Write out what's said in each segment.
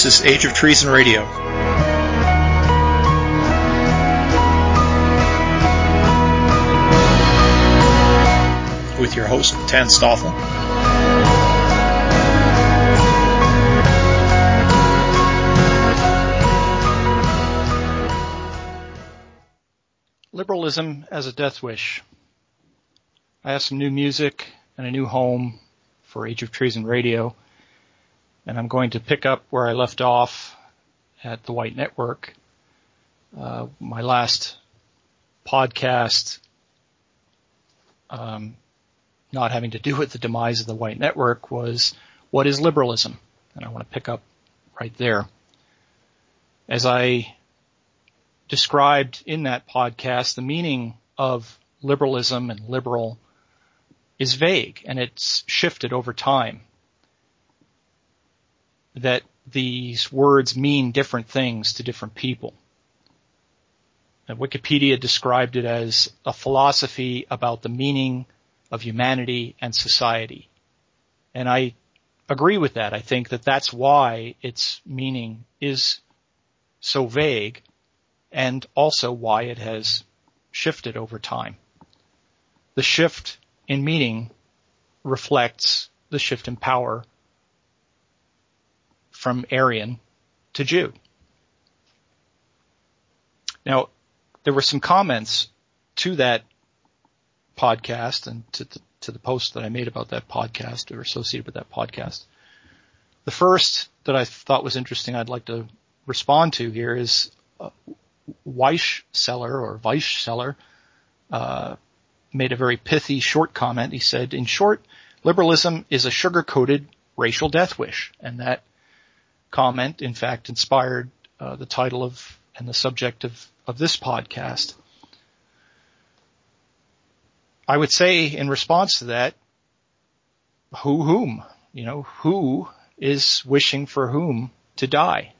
This is Age of Treason Radio. With your host, Tan Stoffel. Liberalism as a death wish. I have some new music and a new home for Age of Treason Radio, and I'm going to pick up where I left off at the White Network. My last podcast, not having to do with the demise of the White Network, was What is Liberalism? And I want to pick up right there. As I described in that podcast, the meaning of liberalism and liberal is vague, and it's shifted over time. That these words mean different things to different people. And Wikipedia described it as a philosophy about the meaning of humanity and society. And I agree with that. I think that that's why its meaning is so vague, and also why it has shifted over time. The shift in meaning reflects the shift in power from Aryan to Jew. Now, there were some comments to that podcast and to the post that I made about that podcast or associated with that podcast. The first that I thought was interesting I'd like to respond to here is Weisseller made a very pithy short comment. He said, in short, liberalism is a sugar-coated racial death wish. And that comment, in fact, inspired the title of and the subject of this podcast. I would say in response to that, whom? You know, who is wishing for whom to die?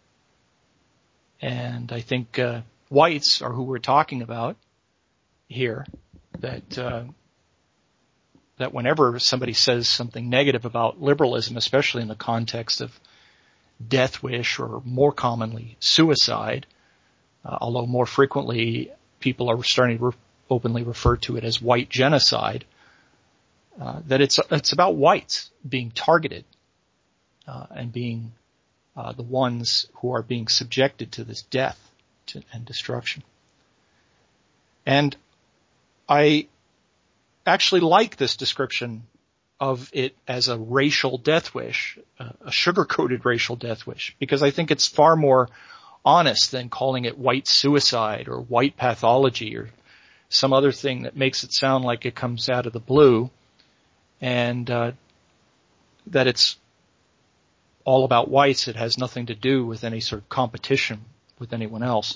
And I think whites are who we're talking about here. That whenever somebody says something negative about liberalism, especially in the context of death wish or more commonly suicide, although more frequently people are starting to openly refer to it as white genocide, that it's about whites being targeted and being the ones who are being subjected to this death and destruction. And I actually like this description of it as a racial death wish, a sugar-coated racial death wish, because I think it's far more honest than calling it white suicide or white pathology or some other thing that makes it sound like it comes out of the blue, and that it's all about whites. It has nothing to do with any sort of competition with anyone else.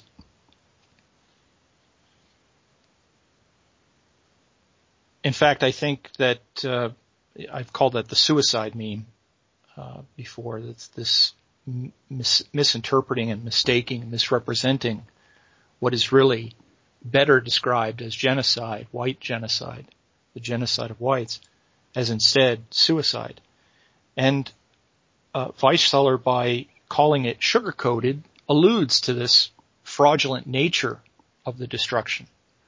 In fact, I think that I've called that the suicide meme before. That's this misinterpreting and mistaking and misrepresenting what is really better described as genocide, white genocide, the genocide of whites, as instead suicide. And Weisseller, by calling it sugar-coated, alludes to this fraudulent nature of the destruction.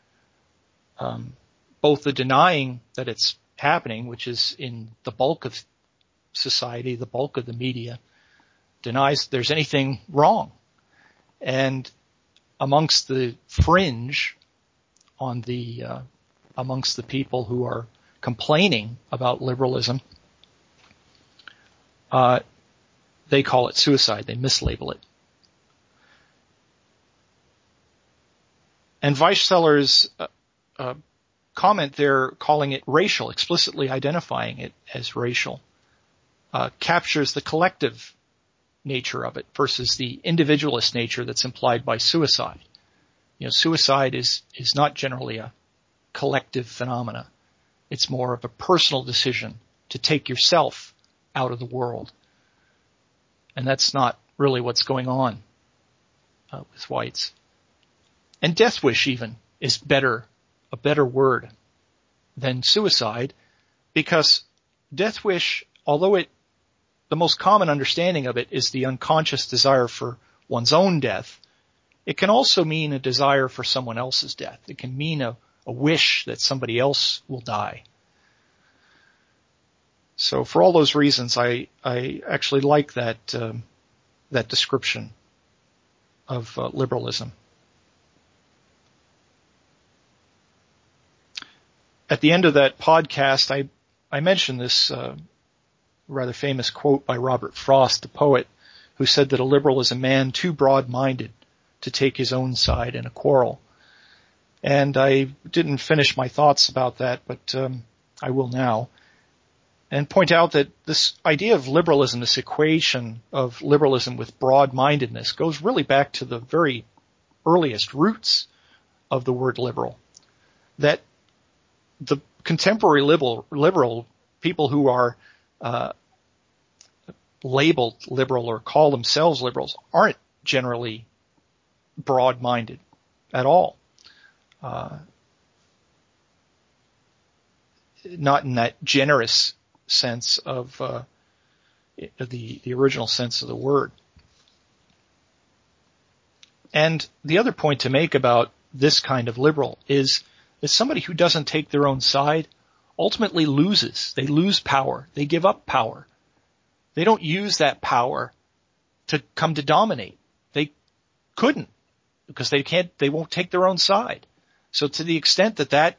Both the denying that it's happening, which is in the bulk of society, the bulk of the media, denies there's anything wrong. And amongst the fringe on the amongst the people who are complaining about liberalism, they call it suicide. They mislabel it. And Weisseller's comment there, calling it racial, explicitly identifying it as racial, captures the collective nature of it versus the individualist nature that's implied by suicide. You know, suicide is not generally a collective phenomena. It's more of a personal decision to take yourself out of the world. And that's not really what's going on with whites. And death wish even is a better word than suicide, because death wish, although it the most common understanding of it is the unconscious desire for one's own death, it can also mean a desire for someone else's death. It can mean a wish that somebody else will die. So for all those reasons, I actually like that description of liberalism. At the end of that podcast, I mentioned this rather famous quote by Robert Frost, the poet, who said that a liberal is a man too broad-minded to take his own side in a quarrel. And I didn't finish my thoughts about that, but I will now, and point out that this idea of liberalism, this equation of liberalism with broad-mindedness, goes really back to the very earliest roots of the word liberal. That the contemporary liberal people who are labeled liberal or call themselves liberals aren't generally broad-minded at all. Not in that generous sense of the original sense of the word. And the other point to make about this kind of liberal is that somebody who doesn't take their own side ultimately loses. They lose power. They give up power. They don't use that power to come to dominate. They couldn't, because they won't take their own side. So to the extent that that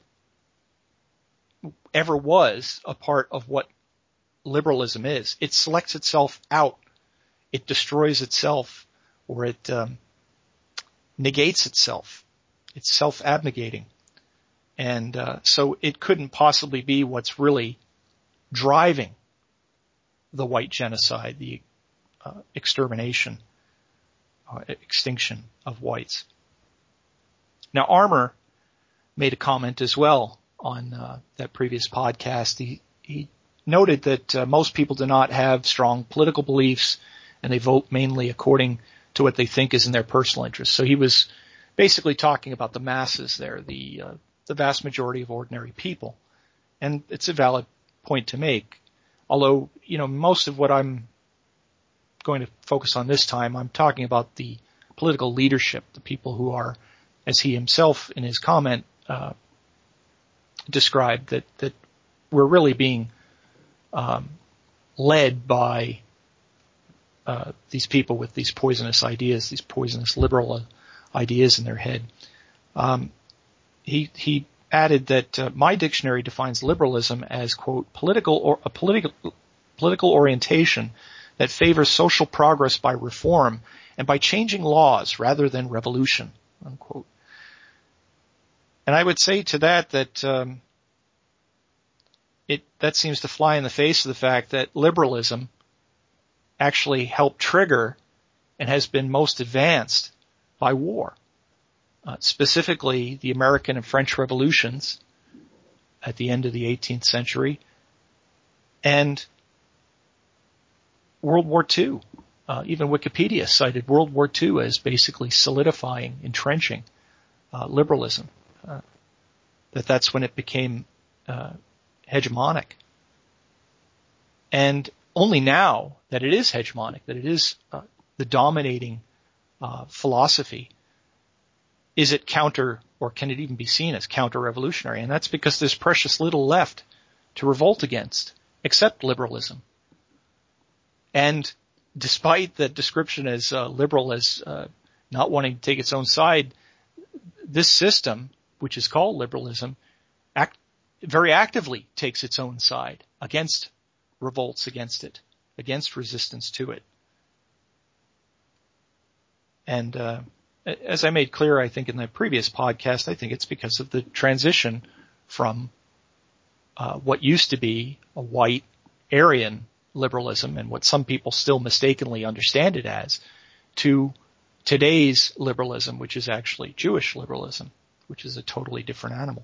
ever was a part of what liberalism is, it selects itself out. It destroys itself, or it negates itself. It's self-abnegating. And so it couldn't possibly be what's really driving the white genocide, the extermination, extinction of whites. Now, Armour made a comment as well on that previous podcast. He noted that most people do not have strong political beliefs, and they vote mainly according to what they think is in their personal interest. So he was basically talking about the masses there, the vast majority of ordinary people. And it's a valid point to make. Although, most of what I'm going to focus on this time, I'm talking about the political leadership, the people who are, as he himself in his comment described, that we're really being led by these people with these poisonous ideas, these poisonous liberal ideas in their head. He added that my dictionary defines liberalism as, quote, political orientation that favors social progress by reform and by changing laws rather than revolution, unquote. And I would say to that that seems to fly in the face of the fact that liberalism actually helped trigger and has been most advanced by war. Specifically, the American and French revolutions at the end of the 18th century and World War II. Even Wikipedia cited World War II as basically solidifying, entrenching liberalism. That's when it became hegemonic. And only now that it is hegemonic, that it is the dominating philosophy, is it counter, or can it even be seen as counter-revolutionary? And that's because there's precious little left to revolt against, except liberalism. And despite the description as liberal as not wanting to take its own side, this system, which is called liberalism, very actively takes its own side against revolts against it, against resistance to it. And as I made clear, I think in the previous podcast, I think it's because of the transition from what used to be a white Aryan liberalism and what some people still mistakenly understand it as, to today's liberalism, which is actually Jewish liberalism, which is a totally different animal.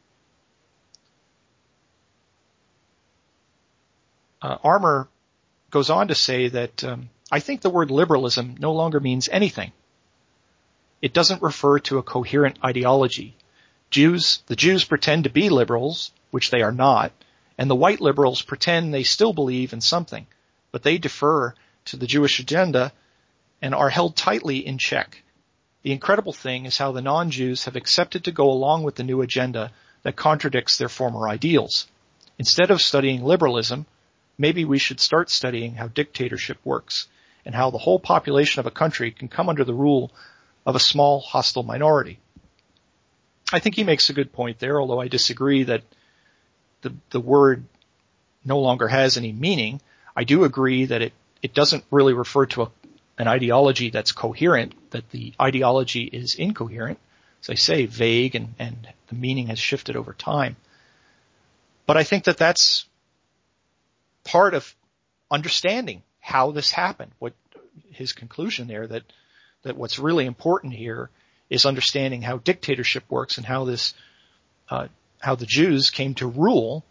Armour goes on to say that I think the word liberalism no longer means anything. It doesn't refer to a coherent ideology. The Jews pretend to be liberals, which they are not, and the white liberals pretend they still believe in something, but they defer to the Jewish agenda and are held tightly in check. The incredible thing is how the non-Jews have accepted to go along with the new agenda that contradicts their former ideals. Instead of studying liberalism, maybe we should start studying how dictatorship works and how the whole population of a country can come under the rule of a small hostile minority. I think he makes a good point there, although I disagree that the word no longer has any meaning. I do agree that it doesn't really refer to an ideology that's coherent, that the ideology is incoherent, as I say, vague, and the meaning has shifted over time. But I think that that's part of understanding how this happened. What his conclusion there, that what's really important here is understanding how dictatorship works and how how the Jews came to rule.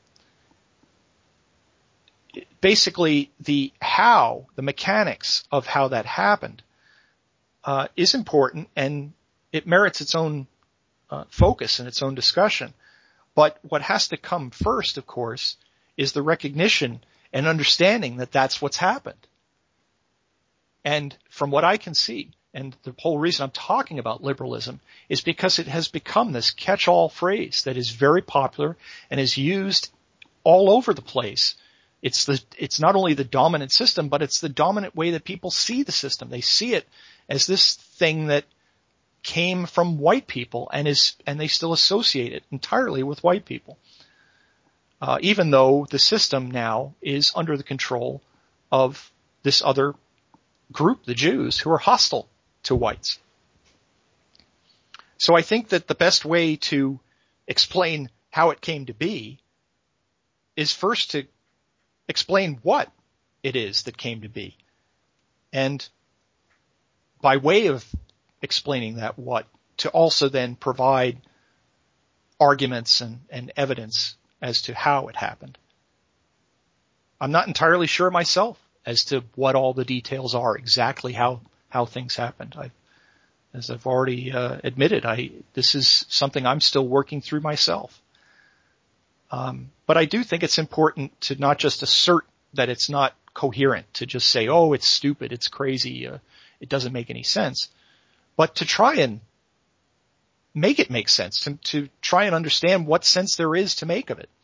Basically, the mechanics of how that happened is important, and it merits its own focus and its own discussion. But what has to come first, of course, is the recognition and understanding that that's what's happened. And from what I can see, and the whole reason I'm talking about liberalism is because it has become this catch-all phrase that is very popular and is used all over the place. It's not only the dominant system, but it's the dominant way that people see the system. They see it as this thing that came from white people and they still associate it entirely with white people. Even though the system now is under the control of this other group, the Jews, who are hostile to whites. So I think that the best way to explain how it came to be is first to explain what it is that came to be. And by way of explaining that what, to also then provide arguments and evidence as to how it happened. I'm not entirely sure myself as to what all the details are, exactly how things happened. As I've already admitted, this is something I'm still working through myself. But I do think it's important to not just assert that it's not coherent, to just say, oh, it's stupid, it's crazy, it doesn't make any sense, but to try and make it make sense, to try and understand what sense there is to make of it.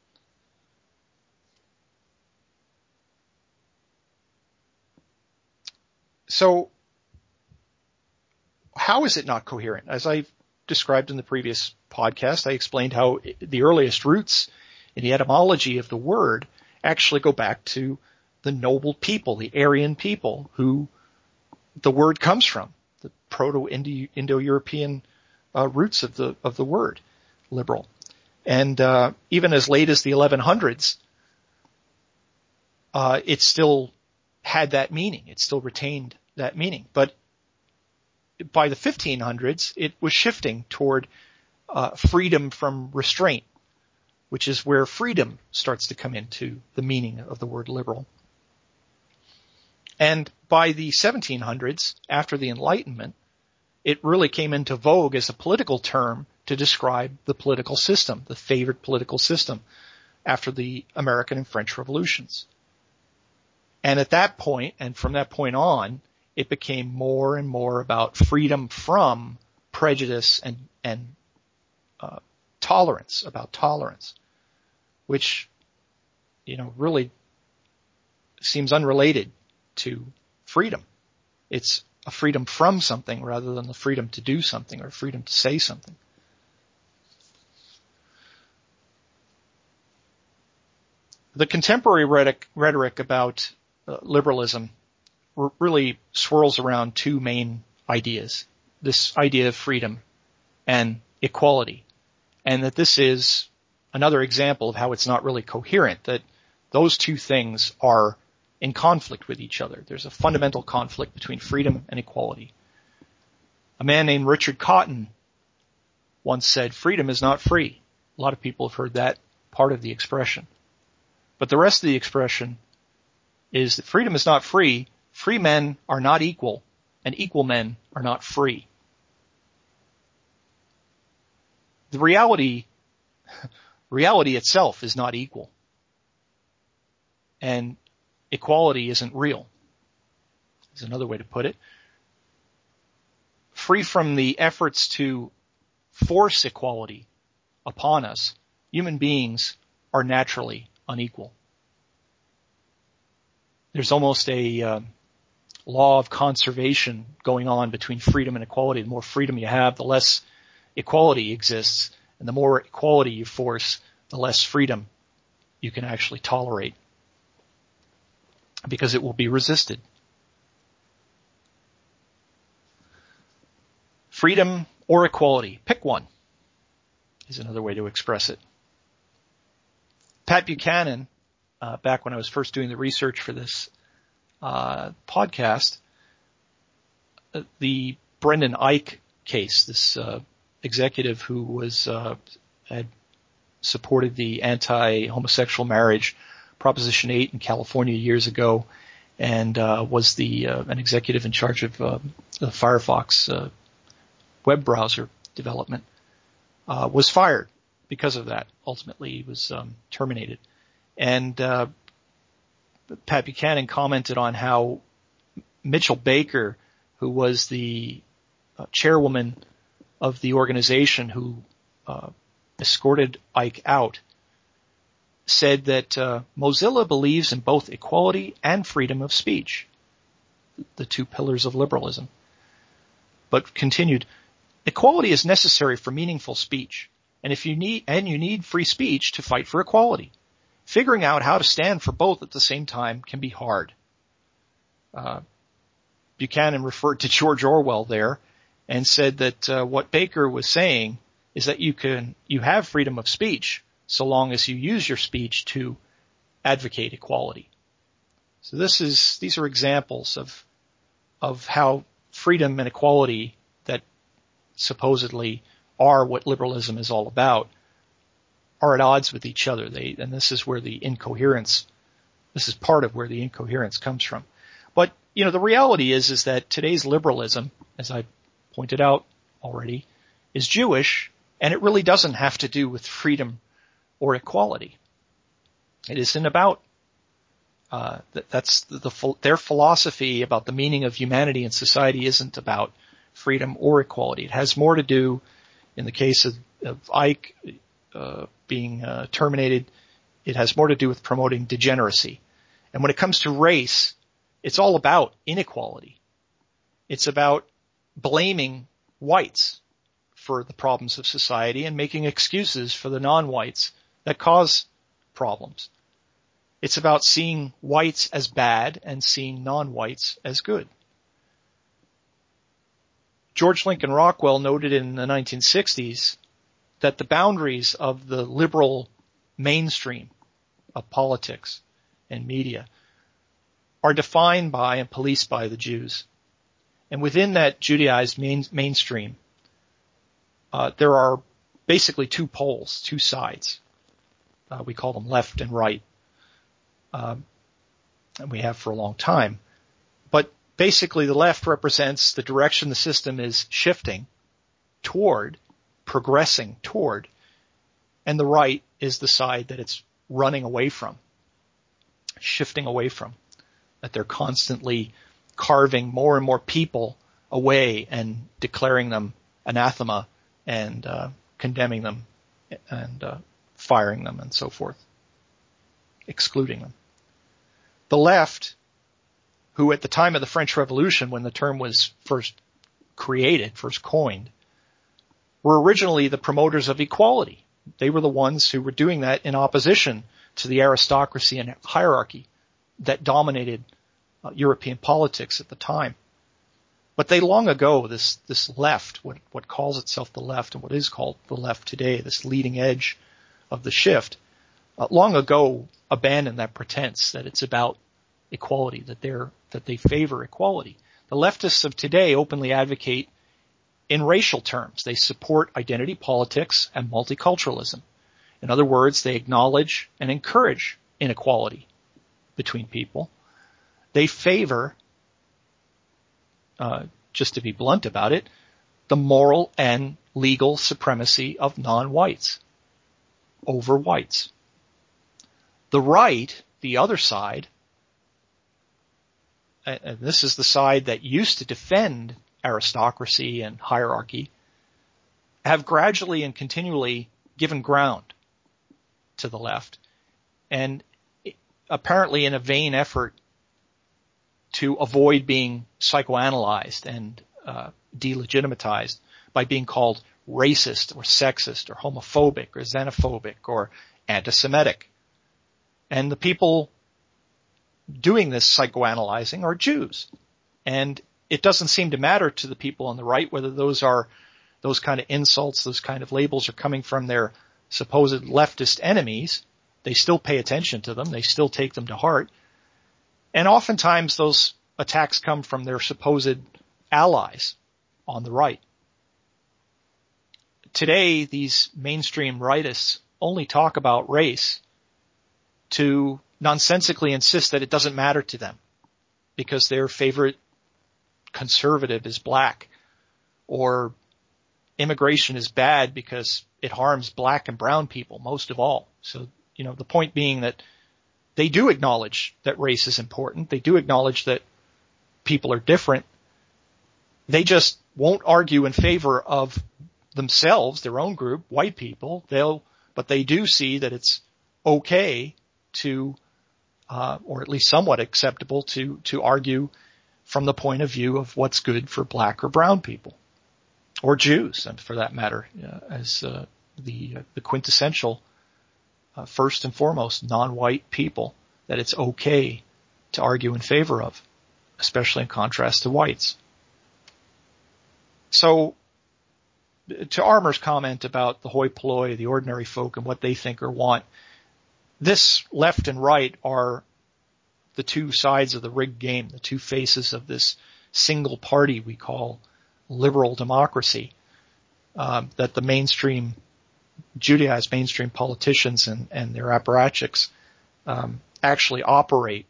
So, how is it not coherent? As I described in the previous podcast, I explained how the earliest roots in the etymology of the word actually go back to the noble people, the Aryan people, who the word comes from, the Proto-Indo-European roots of the word, liberal. And even as late as the 1100s, it still had that meaning. It still retained that meaning. But by the 1500s, it was shifting toward freedom from restraint, which is where freedom starts to come into the meaning of the word liberal. And by the 1700s, after the Enlightenment, it really came into vogue as a political term to describe the political system, the favored political system, after the American and French revolutions. And at that point, and from that point on, it became more and more about freedom from prejudice and tolerance, which, really seems unrelated to freedom. It's a freedom from something rather than the freedom to do something or freedom to say something. The contemporary rhetoric about liberalism really swirls around two main ideas. This idea of freedom and equality. And that this is another example of how it's not really coherent, that those two things are in conflict with each other. There's a fundamental conflict between freedom and equality. A man named Richard Cotton once said, freedom is not free. A lot of people have heard that part of the expression. But the rest of the expression is that freedom is not free. Free men are not equal, and equal men are not free. The reality itself is not equal. And equality isn't real, is another way to put it. Free from the efforts to force equality upon us, human beings are naturally unequal. There's almost a law of conservation going on between freedom and equality. The more freedom you have, the less equality exists, and the more equality you force, the less freedom you can actually tolerate, because it will be resisted. Freedom or equality, pick one, is another way to express it. Pat Buchanan, back when I was first doing the research for this podcast, the Brendan Eich case, this executive who was had supported the anti-homosexual marriage Proposition 8 in California years ago, and was an executive in charge of the Firefox web browser development, was fired because of that. Ultimately, he was terminated. And Pat Buchanan commented on how Mitchell Baker, who was the chairwoman of the organization who escorted Ike out, said that Mozilla believes in both equality and freedom of speech, the two pillars of liberalism. But continued, equality is necessary for meaningful speech, and you need free speech to fight for equality. Figuring out how to stand for both at the same time can be hard. Buchanan referred to George Orwell there and said that what Baker was saying is that you have freedom of speech so long as you use your speech to advocate equality. So these are examples of how freedom and equality that supposedly are what liberalism is all about are at odds with each other. And this is where this is part of where the incoherence comes from. But, the reality is that today's liberalism, as I pointed out already, is Jewish, and it really doesn't have to do with freedom or equality. It isn't about, their philosophy about the meaning of humanity and society isn't about freedom or equality. It has more to do, in the case of Ike being terminated, it has more to do with promoting degeneracy. And when it comes to race, it's all about inequality. It's about blaming whites for the problems of society and making excuses for the non-whites that cause problems. It's about seeing whites as bad and seeing non-whites as good. George Lincoln Rockwell noted in the 1960s that the boundaries of the liberal mainstream of politics and media are defined by and policed by the Jews. And within that Judaized mainstream, there are basically two poles, two sides. We call them left and right. And we have for a long time. But basically the left represents the direction the system is shifting toward, progressing toward, and the right is the side that it's running away from, shifting away from, that they're constantly carving more and more people away and declaring them anathema and condemning them and firing them and so forth, excluding them. The left, who at the time of the French Revolution, when the term was first coined, were originally the promoters of equality. They were the ones who were doing that in opposition to the aristocracy and hierarchy that dominated European politics at the time. But they long ago, this left, what calls itself the left and what is called the left today, this leading edge of the shift, long ago abandoned that pretense that it's about equality, that they favor equality. The leftists of today openly advocate in racial terms. They support identity politics and multiculturalism. In other words, they acknowledge and encourage inequality between people. They favor, just to be blunt about it, the moral and legal supremacy of non-whites over whites. The right, the other side, and this is the side that used to defend aristocracy and hierarchy, have gradually and continually given ground to the left, and apparently in a vain effort to avoid being psychoanalyzed and delegitimatized by being called racist or sexist or homophobic or xenophobic or anti-Semitic. And the people doing this psychoanalyzing are Jews. And it doesn't seem to matter to the people on the right whether those kind of insults, those kind of labels are coming from their supposed leftist enemies. They still pay attention to them. They still take them to heart. And oftentimes those attacks come from their supposed allies on the right. Today, these mainstream rightists only talk about race to nonsensically insist that it doesn't matter to them because their favorite conservative is black, or immigration is bad because it harms black and brown people most of all. So, the point being that they do acknowledge that race is important. They do acknowledge that people are different. They just won't argue in favor of themselves, their own group, white people. But they do see that it's okay to, or at least somewhat acceptable to argue from the point of view of what's good for black or brown people, or Jews, and for that matter, as the quintessential, first and foremost, non-white people, that it's okay to argue in favor of, especially in contrast to whites. So, to Armour's comment about the hoi polloi, the ordinary folk, and what they think or want, this left and right are the two sides of the rigged game, the two faces of this single party we call liberal democracy, that the mainstream, Judaized mainstream politicians and their apparatchiks actually operate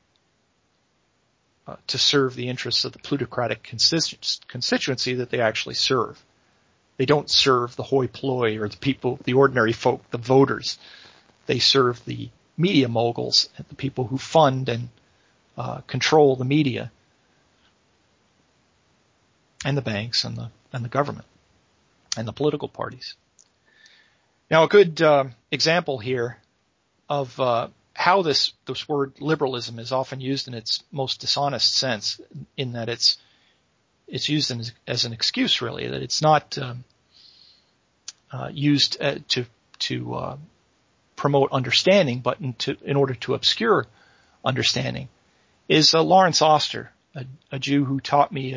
to serve the interests of the plutocratic constituency that they actually serve. They don't serve the hoi polloi or the people, the ordinary folk, the voters. They serve the media moguls, the people who fund and control the media, and the banks and the government and the political parties. Now, a good example here of how this word liberalism is often used in its most dishonest sense, in that it's used as an excuse, really, that it's not used to promote understanding, but in order to obscure understanding, is Lawrence Oster, a Jew who taught me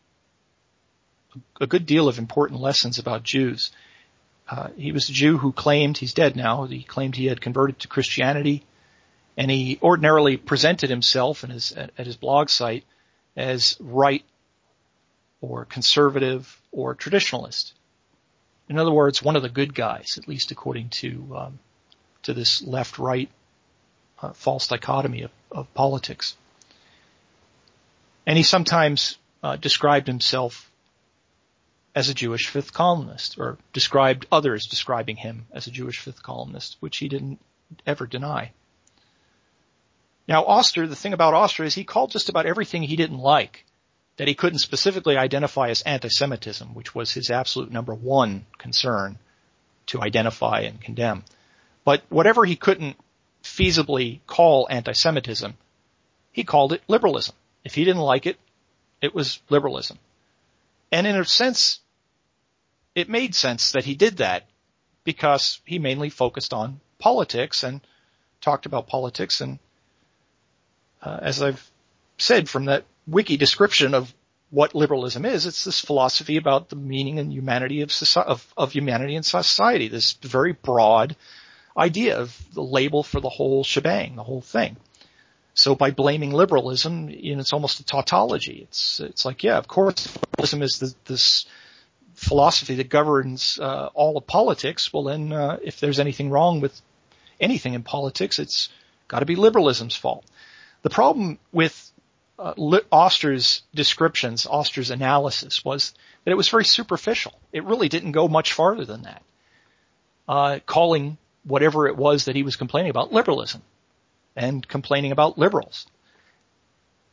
a good deal of important lessons about Jews. He was a Jew who claimed, he's dead now, he claimed he had converted to Christianity, and he ordinarily presented himself at his blog site as right or conservative or traditionalist. In other words, one of the good guys, at least according to this left-right false dichotomy of politics. And he sometimes described himself as a Jewish fifth columnist, or described others describing him as a Jewish fifth columnist, which he didn't ever deny. Now, Oster, the thing about Oster is he called just about everything he didn't like, that he couldn't specifically identify as anti-Semitism, which was his absolute number one concern to identify and condemn. But whatever he couldn't feasibly call anti-Semitism, he called it liberalism. If he didn't like it, it was liberalism. And in a sense, it made sense that he did that because he mainly focused on politics and talked about politics. And as I've said, from that wiki description of what liberalism is, it's this philosophy about the meaning and humanity of humanity and society, this very broad idea of the label for the whole shebang, the whole thing. So by blaming liberalism, it's almost a tautology. It's like, yeah, of course, liberalism is this philosophy that governs all of politics. Well, then, if there's anything wrong with anything in politics, it's got to be liberalism's fault. The problem with Oster's descriptions, Oster's analysis, was that it was very superficial. It really didn't go much farther than that, calling whatever it was that he was complaining about liberalism and complaining about liberals.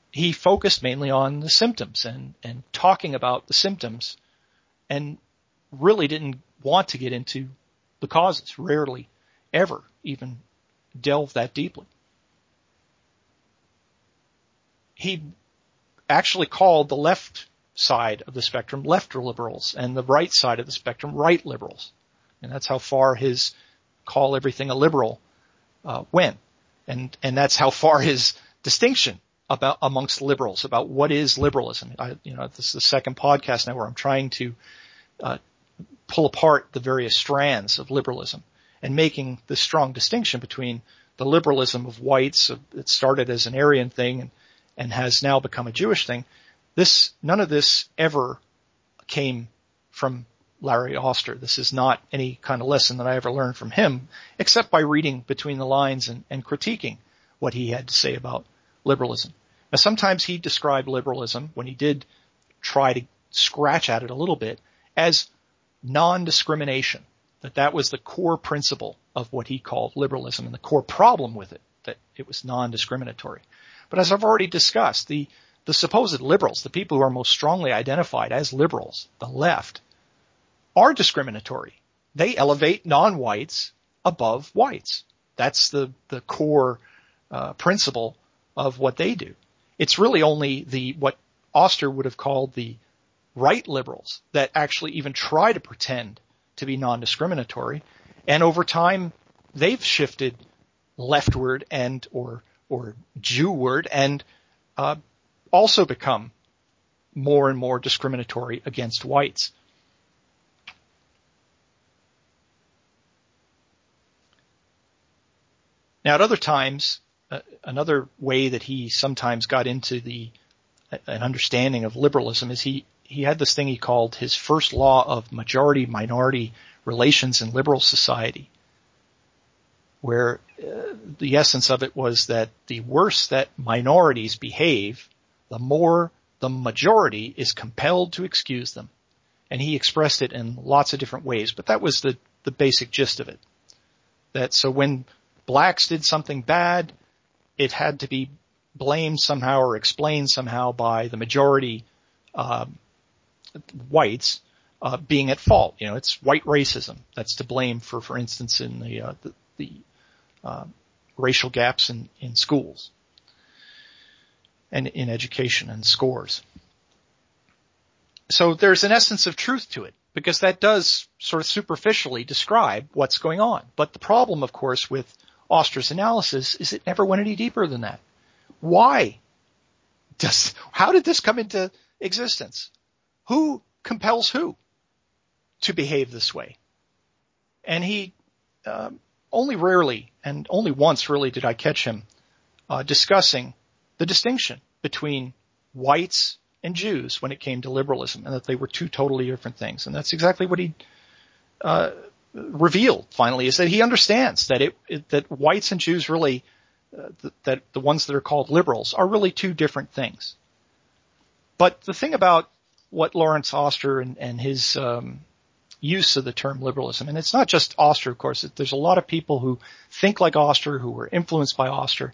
he focused mainly on the symptoms and talking about the symptoms, and really didn't want to get into the causes, rarely ever even delve that deeply. He actually called the left side of the spectrum left liberals and the right side of the spectrum right liberals. And that's how far his call everything a liberal went. And that's how far his distinction about amongst liberals about what is liberalism. This is the second podcast now where I'm trying to pull apart the various strands of liberalism and making the strong distinction between the liberalism of whites that started as an Aryan thing and has now become a Jewish thing. None of this ever came from Larry Oster. This is not any kind of lesson that I ever learned from him, except by reading between the lines and critiquing what he had to say about liberalism. Now, sometimes he described liberalism, when he did try to scratch at it a little bit, as non-discrimination, that was the core principle of what he called liberalism and the core problem with it, that it was non-discriminatory. But as I've already discussed, the supposed liberals, the people who are most strongly identified as liberals, the left, are discriminatory. They elevate non-whites above whites. That's the core principle of what they do. It's really only what Oster would have called the right liberals that actually even try to pretend to be non-discriminatory, and over time they've shifted leftward and or Jewward and also become more and more discriminatory against whites. Now, at other times, another way that he sometimes got into an understanding of liberalism is he had this thing he called his first law of majority-minority relations in liberal society, where the essence of it was that the worse that minorities behave, the more the majority is compelled to excuse them. And he expressed it in lots of different ways, but that was the basic gist of it. That so when blacks did something bad, it had to be blamed somehow or explained somehow by the majority whites being at fault. It's white racism that's to blame for instance, in the racial gaps in schools and in education and scores. So there's an essence of truth to it, because that does sort of superficially describe what's going on. But the problem, of course, with Oster's analysis is it never went any deeper than that. How did this come into existence? Who compels who to behave this way? And he only rarely, and only once really, did I catch him discussing the distinction between whites and Jews when it came to liberalism, and that they were two totally different things. And that's exactly what he revealed finally, is that he understands that that whites and Jews really, that the ones that are called liberals are really two different things. But the thing about what Lawrence Oster and his use of the term liberalism, and it's not just Oster, of course, there's a lot of people who think like Oster, who were influenced by Oster,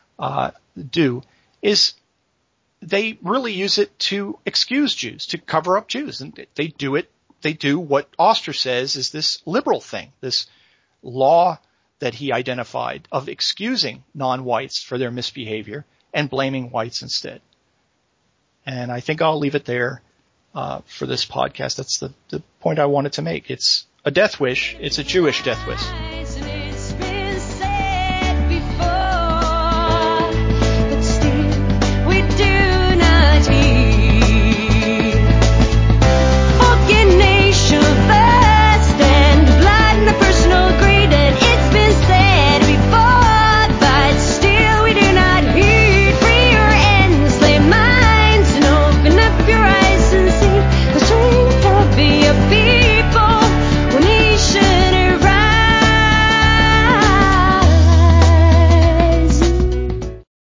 is they really use it to excuse Jews, to cover up Jews. And they do what Oster says is this liberal thing, this law that he identified of excusing non-whites for their misbehavior and blaming whites instead. And I think I'll leave it there for this podcast. That's the point I wanted to make. It's a death wish. It's a Jewish death wish.